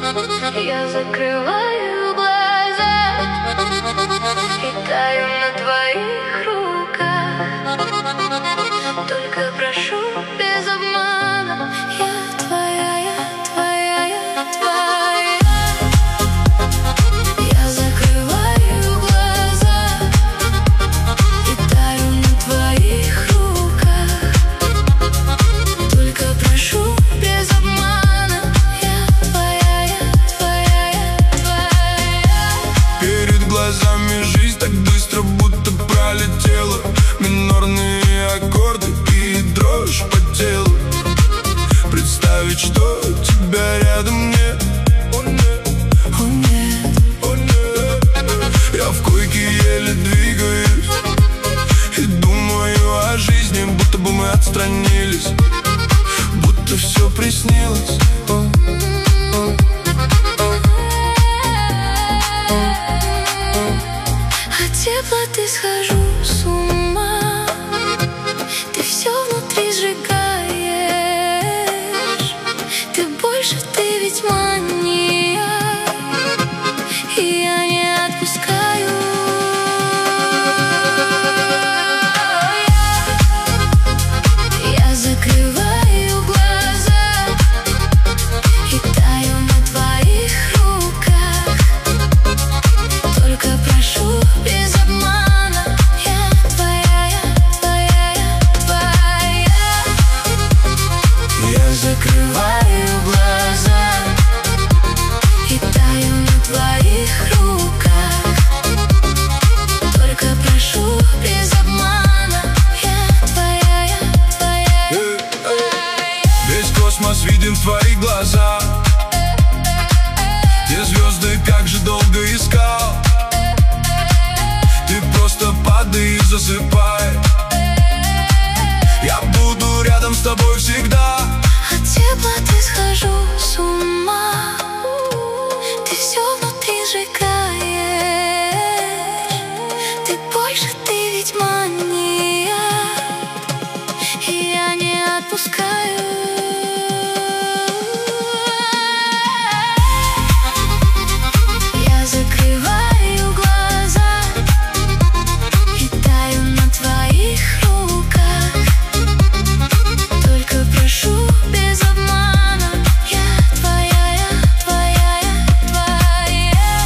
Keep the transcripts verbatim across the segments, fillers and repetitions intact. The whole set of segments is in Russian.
Я закрываю глаза и таю на твоих руках. Только прошу без обмана, я твоя, я твоя, я твоя. Я закрываю глаза и таю на твоих руках. Только прошу без обмана, я твоя, я твоя, я твоя. Перед глазами жизнь так быстро будто пролетела. Минорные аккорды и дрожь по телу. Представить, что тебя рядом нет. О нет, О нет, о нет. Я в койке еле двигаюсь и думаю о жизни, будто бы мы отстранились, будто все приснилось. О, о, от теплоты схожу с ума. Ты все внутри сжигаешь. Ты больше, ты ведь мания, и я не отпускаю. Я, я закрываю глаза и таю на твоих руках. Только прошу без обмана, я твоя, я твоя, я твоя. я закрываю глаза И таю на твоих руках. Только прошу без обмана, я твоя, я твоя, Э, я э. твоя. Весь космос виден в твоих глазах. Те звезды как же долго искал. Ты просто падай и засыпай. Я буду рядом с тобой всегда. От теплоты схожу с ума. Ты все внутри сжигаешь. Ты больше, ты ведь мания, и я не отпускаю. Я закрываю глаза и таю на твоих руках. Только прошу без обмана, я твоя, я твоя, я твоя.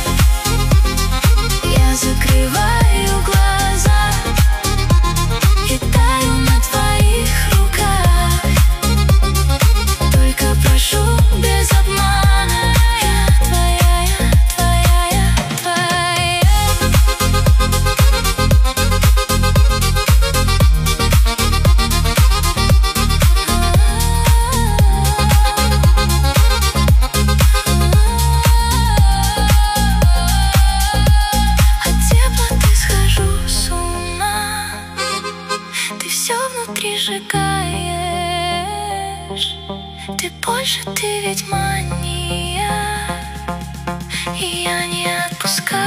Я закрываю глаза и таю на твоих руках. Только прошу без обмана, я твоя, я твоя, я твоя. От теплоты схожу с ума. Ты все внутри сжигаешь. Ты больше, ты ведь мания, и я не отпускаю.